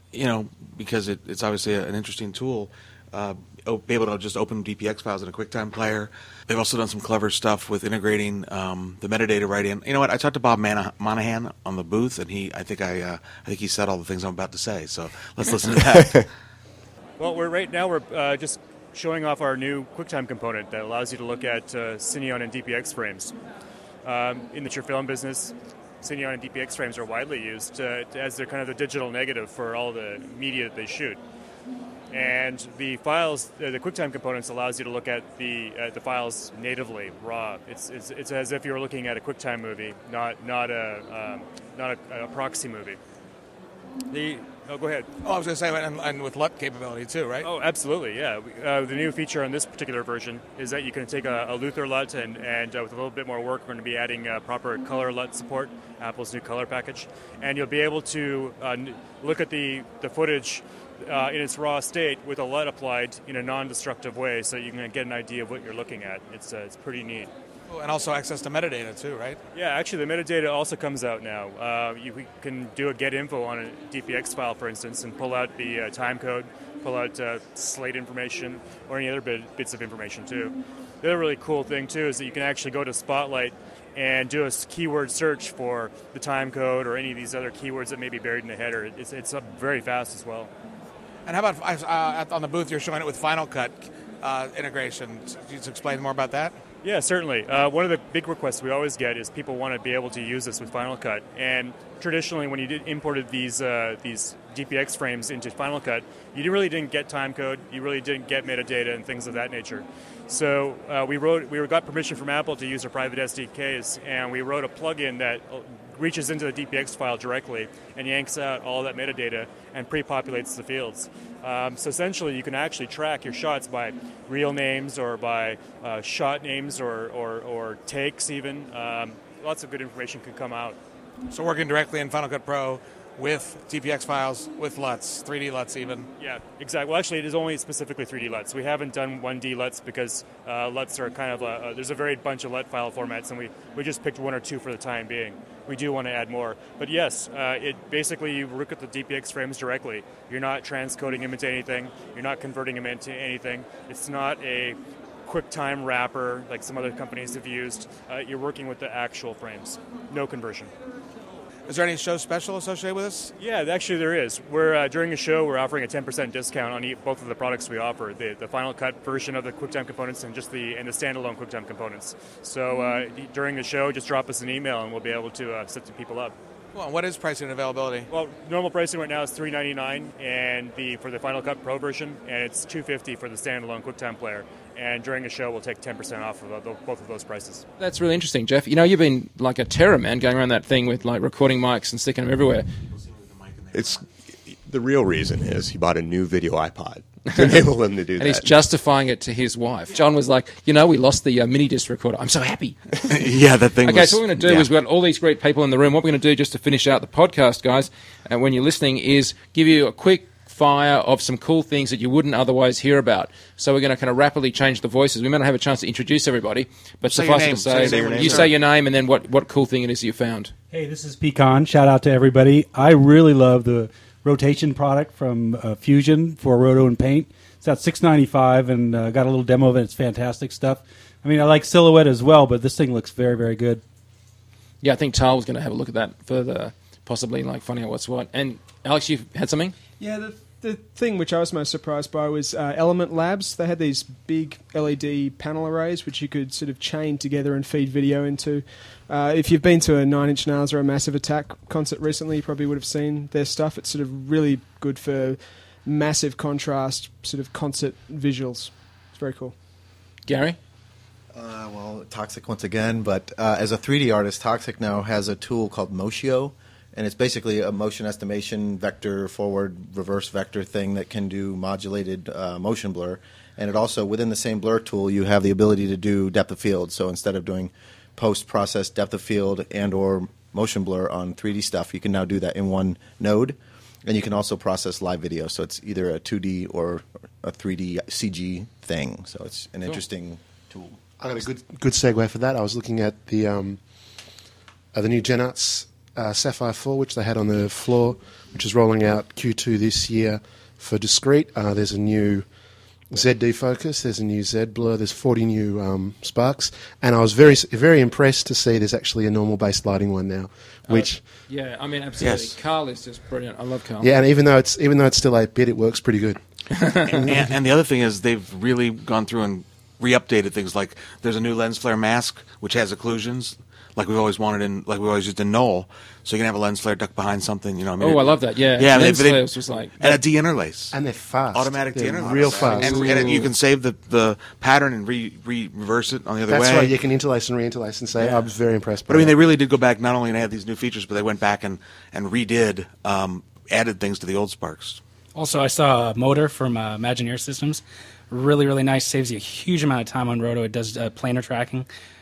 Speaker 4: because it's obviously an interesting tool, be able to just open DPX files in a QuickTime player. They've also done some clever stuff with integrating the metadata right in. You know what? I talked to Bob Monahan on the booth, and I think he said all the things I'm about to say. So let's listen to that.
Speaker 16: Well, we're just showing off our new QuickTime component that allows you to look at Cineon and DPX frames. In the film business, Cineon and DPX frames are widely used as they're kind of the digital negative for all the media that they shoot. And the files, the QuickTime components, allows you to look at the files natively, raw. It's as if you were looking at a QuickTime movie, not a proxy movie. Go ahead.
Speaker 17: Oh, I was going to say, and with LUT capability too, right?
Speaker 16: Oh, absolutely, yeah. The new feature on this particular version is that you can take a Luther LUT and with a little bit more work, we're going to be adding proper color LUT support, Apple's new color package, and you'll be able to look at the footage in its raw state with a LUT applied in a non-destructive way, so you can get an idea of what you're looking at. It's pretty neat.
Speaker 17: Oh, and also access to metadata too, right?
Speaker 16: Yeah, actually the metadata also comes out now. We can do a get info on a DPX file, for instance, and pull out the time code, pull out slate information, or any other bits of information too. The other really cool thing too is that you can actually go to Spotlight and do a keyword search for the time code or any of these other keywords that may be buried in the header. It's very fast as well.
Speaker 17: And how about on the booth you're showing it with Final Cut integration? Could you just explain more about that?
Speaker 16: Yeah, certainly. One of the big requests we always get is people want to be able to use this with Final Cut. And traditionally, when you imported these DPX frames into Final Cut, you really didn't get time code, you really didn't get metadata and things of that nature. So we got permission from Apple to use our private SDKs, and we wrote a plugin that reaches into the DPX file directly and yanks out all that metadata and pre-populates the fields. So essentially, you can actually track your shots by real names or by shot names or takes even. Lots of good information can come out.
Speaker 17: So working directly in Final Cut Pro with DPX files, with LUTs, 3D LUTs even.
Speaker 16: Yeah, exactly. Well, actually, it is only specifically 3D LUTs. We haven't done 1D LUTs because LUTs are kind of there's a varied bunch of LUT file formats, and we just picked one or two for the time being. We do want to add more. But yes, it basically you look at the DPX frames directly. You're not transcoding them into anything. You're not converting them into anything. It's not a QuickTime wrapper like some other companies have used. You're working with the actual frames. No conversion.
Speaker 17: Is there any show special associated with this?
Speaker 16: Yeah, actually there is. We're during a show, we're offering a 10% discount on both of the products we offer, the Final Cut version of the QuickTime components and the standalone QuickTime components. So during the show, just drop us an email and we'll be able to set some people up.
Speaker 17: Well, what is pricing and availability?
Speaker 16: Well, normal pricing right now is $399 and for the Final Cut Pro version, and it's $250 for the standalone QuickTime player. And during the show, we'll take 10% off of both of those prices.
Speaker 3: That's really interesting, Jeff. You know, you've been like a terror, man, going around that thing with like recording mics and sticking them everywhere.
Speaker 1: It's the real reason is he bought a new video iPod to enable him to do that.
Speaker 3: And he's justifying it to his wife. John was like, we lost the mini disc recorder. I'm so happy.
Speaker 4: Yeah, that thing
Speaker 3: Okay, so what we're going to do is we've got all these great people in the room. What we're going to do just to finish out the podcast, guys, when you're listening, is give you a quick fire of some cool things that you wouldn't otherwise hear about. So we're going to kind of rapidly change the voices. We may not have a chance to introduce everybody, but suffice it to say, you say your name and then what cool thing it is you found.
Speaker 18: Hey, this is Pecan. Shout out to everybody. I really love the rotation product from Fusion for Roto and Paint. It's at $6.95 and got a little demo of it. It's fantastic stuff. I mean, I like Silhouette as well, but this thing looks very, very good.
Speaker 3: Yeah, I think Tal was going to have a look at that further, possibly like finding out what's what. And Alex, you had something?
Speaker 9: Yeah, the thing which I was most surprised by was Element Labs. They had these big LED panel arrays which you could sort of chain together and feed video into. If you've been to a Nine Inch Nails or a Massive Attack concert recently, you probably would have seen their stuff. It's sort of really good for massive contrast sort of concert visuals. It's very cool.
Speaker 3: Gary?
Speaker 11: Well, Toxic once again, but as a 3D artist, Toxic now has a tool called Moshio. And it's basically a motion estimation vector, forward, reverse vector thing that can do modulated motion blur. And it also, within the same blur tool, you have the ability to do depth of field. So instead of doing post-process depth of field and or motion blur on 3D stuff, you can now do that in one node. And you can also process live video. So it's either a 2D or a 3D CG thing. So it's an interesting tool.
Speaker 10: I got a good segue for that. I was looking at the new Genarts Sapphire 4, which they had on the floor, which is rolling out Q2 this year for discrete. There's a new Z defocus, there's a new Z blur, there's 40 new sparks, and I was very, very impressed to see there's actually a normal based lighting one now, which
Speaker 3: yeah, I mean absolutely.
Speaker 10: Yes.
Speaker 3: Carl is just brilliant. I love Carl.
Speaker 10: Yeah, and even though it's still 8-bit, it works pretty good.
Speaker 4: and the other thing is they've really gone through and re-updated things. Like there's a new lens flare mask which has occlusions, like we've always used in Knoll. So you can have a lens flare ducked behind something. You know,
Speaker 3: I love that. Yeah,
Speaker 4: yeah.
Speaker 3: Lens flares was like
Speaker 4: and a de-interlace,
Speaker 10: and they're fast,
Speaker 4: automatic
Speaker 10: they're
Speaker 4: de-interlace,
Speaker 10: real fast,
Speaker 4: and you can save the pattern and reverse it on the other way.
Speaker 10: That's right. You can interlace and re-interlace and say,
Speaker 4: Yeah.
Speaker 10: I was very impressed.
Speaker 4: But I mean, they really did go back. Not only and add these new features, but they went back and redid, added things to the old Sparks.
Speaker 13: Also, I saw a motor from Imagineer Systems. Really, really nice. Saves you a huge amount of time on roto. It does planar tracking.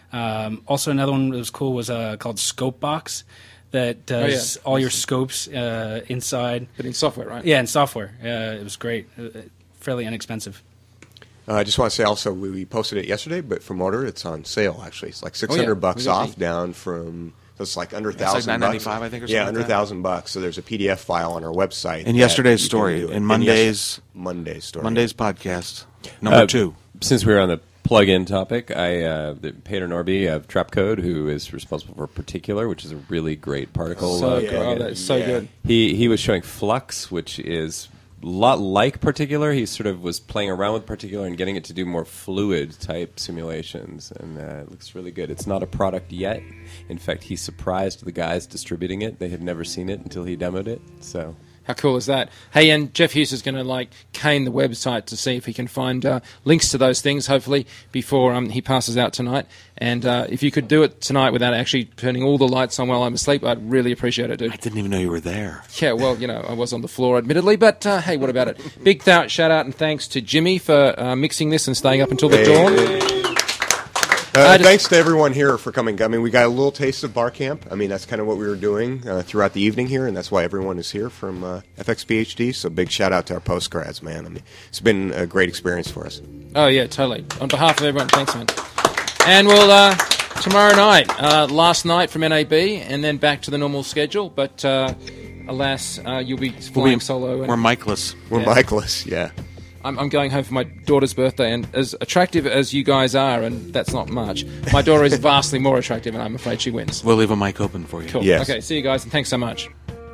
Speaker 13: Also, another one that was cool was called Scope Box that does all your scopes inside.
Speaker 3: But in software, right?
Speaker 13: Yeah, in software. It was great. Fairly inexpensive.
Speaker 1: I just want to say also we posted it yesterday, but from order it's on sale actually. It's like $600 off, down from. So it's like under $1,000.
Speaker 4: It's like $9.95, I think, or something.
Speaker 1: Yeah, under $1,000. So there's a PDF file on our website.
Speaker 4: In yesterday's story, in Monday's
Speaker 1: story,
Speaker 4: Monday's podcast, number 2.
Speaker 6: Since we were on the plug-in topic, Peter Norby of Trapcode, who is responsible for Particular, which is a really great particle.
Speaker 3: That's so good.
Speaker 6: He was showing Flux, which is a lot like Particular. He sort of was playing around with Particular and getting it to do more fluid type simulations, and it looks really good. It's not a product yet. In fact, he surprised the guys distributing it. They had never seen it until he demoed it. So.
Speaker 3: How cool is that? Hey, and Jeff Hughes is going to cane the website to see if he can find links to those things, hopefully, before he passes out tonight. And if you could do it tonight without actually turning all the lights on while I'm asleep, I'd really appreciate it, dude.
Speaker 4: I didn't even know you were there.
Speaker 3: Yeah, well, I was on the floor, admittedly, but hey, what about it? Big shout out and thanks to Jimmy for mixing this and staying up until the dawn.
Speaker 1: Thanks to everyone here for coming. I mean, we got a little taste of bar camp. I mean, that's kind of what we were doing throughout the evening here, and that's why everyone is here from FX PhD. So big shout out to our postgrads, man. I mean, it's been a great experience for us.
Speaker 3: Oh, yeah, totally. On behalf of everyone, thanks, man. And we'll, tomorrow night, last night from NAB, and then back to the normal schedule, but alas, you'll be flying solo.
Speaker 4: We're Mikeless.
Speaker 1: We're Mikeless, yeah.
Speaker 3: I'm going home for my daughter's birthday, and as attractive as you guys are, and that's not much, my daughter is vastly more attractive, and I'm afraid she wins.
Speaker 4: We'll leave a mic open for you.
Speaker 3: Cool.
Speaker 1: Yes.
Speaker 3: Okay, see you guys, and thanks so much.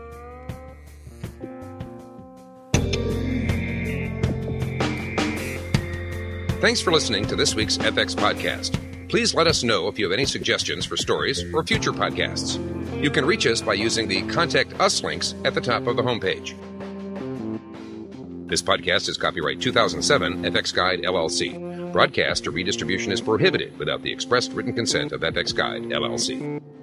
Speaker 2: Thanks for listening to this week's FX Podcast. Please let us know if you have any suggestions for stories or future podcasts. You can reach us by using the Contact Us links at the top of the homepage. This podcast is copyright 2007 FX Guide, LLC. Broadcast or redistribution is prohibited without the expressed written consent of FX Guide, LLC.